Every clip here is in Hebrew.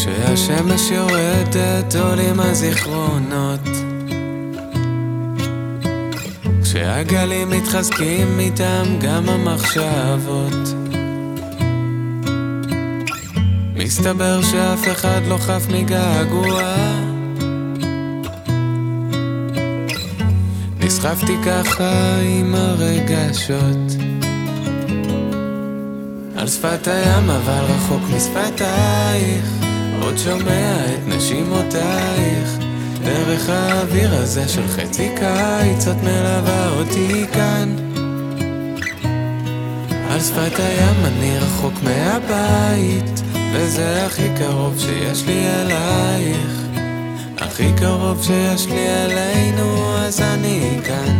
כשהשמש יורדת עולים הזיכרונות, כשהגלים מתחזקים איתם גם המחשבות. מסתבר שאף אחד לא חף מגעגוע, נסחפתי ככה עם הרגשות על שפת הים אבל רחוק משפתייך, עוד שומע את נשימותייך דרך האוויר הזה של חצי קיץ. את מלווה אותי כאן על שפת הים, אני רחוק מהבית וזה הכי קרוב שיש לי אלייך, הכי קרוב שיש לי אלינו, אז אני כאן.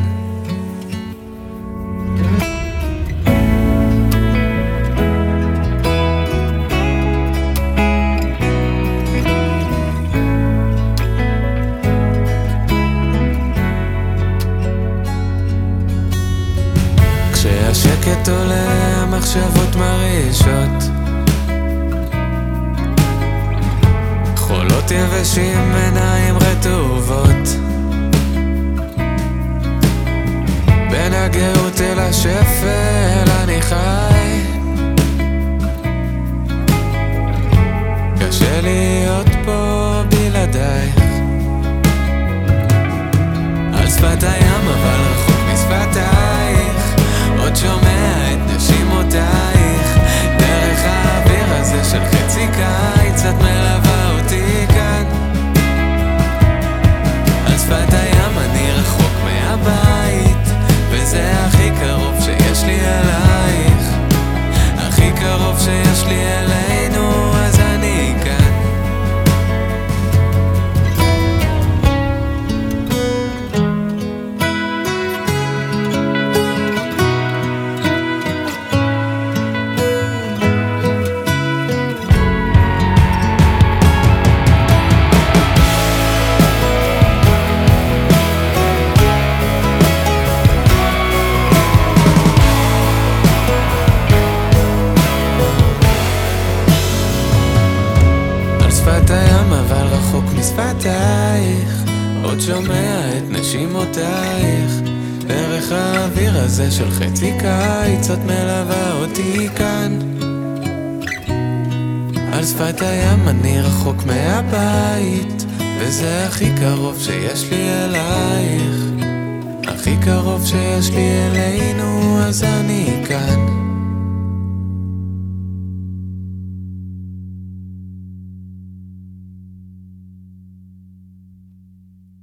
כשהשקט עולה המחשבות מרעישות, חולות יבשים עיניים רטובות, בין הגאות אל השפל אני חי, קשה להיות פה בלעדייך על שפת הים אבל רחוק משפתייך, עוד שומע את נשימותייך דרך האוויר הזה של חצי קיץ. את מלווה אותי כאן על שפת הים, אני רחוק מהבית וזה הכי קרוב שיש לי אלייך, הכי קרוב שיש לי אלינו, אז אני כאן. שפת הים אבל רחוק משפתייך, עוד שומע את נשימותייך דרך האוויר הזה של חצי קיץ. את מלווה אותי כאן על שפת הים, אני רחוק מהבית וזה הכי קרוב שיש לי אלייך, הכי קרוב שיש לי אלינו, אז אני כאן.